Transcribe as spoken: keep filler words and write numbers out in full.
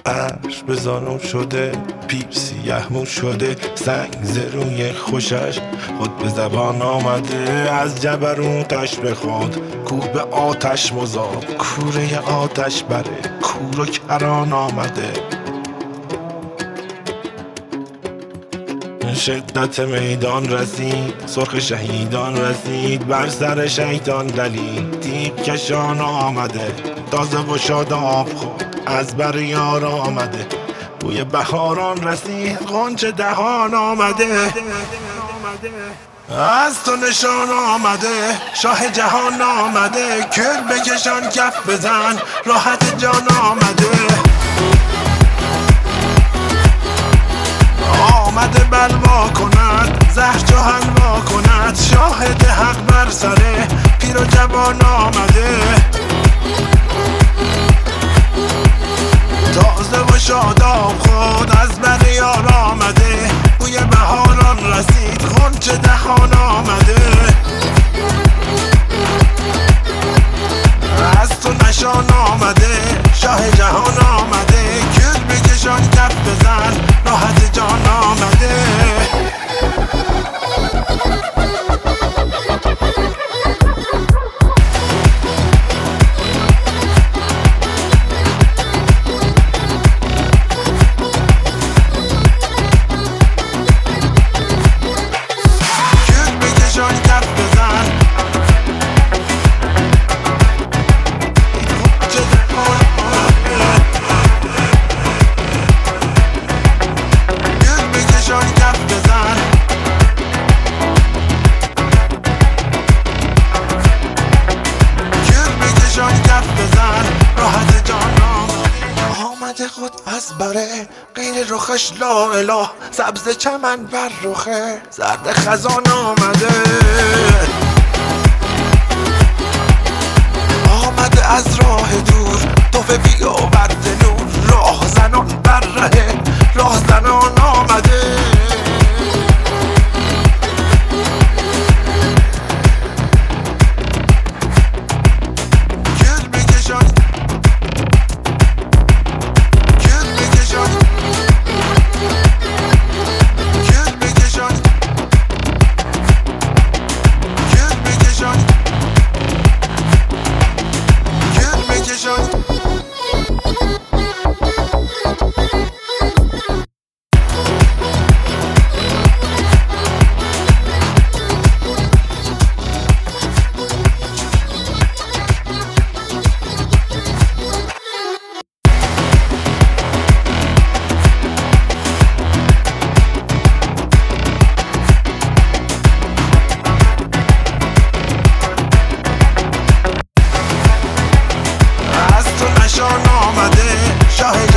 عرش به زانو شده، پیر سیه مو شده، سنگ زروی خوشش خود به زبان آمده. از جبروتش به خود کوه به آتش مذاب، کوره آتش بره کور و کران آمده. شدت میدان رسید، سرخ شهیدان رسید، بر سر شیطان دلید تیغ کشان آمده. تازه و شاداب خود از بر یار آمده، بوی بهاران رسید غنچه دهان آمده. از تو نشان آمده، شاه جهان آمده، کل بکشان کف بزن راحت جان آمده. آمده بلوا کند، زهر چو حلوا کند، شاهد حق بر سره پیر و جوان آمده. تازه و شاداب خود از بر یار آمده، بوی بهاران رسید غنچه دهان آمده. از تو نشان آمده، شاه جهان آمده، کل بکشان کف بزن راحت جان آمده. خود از بره غیر رخش لا اله، سبز چمن بر رخه زرد خزان آمده. آمده از راه دور توفه بی آورده نور، راه زنان بر ره راه زنان آمده. شاه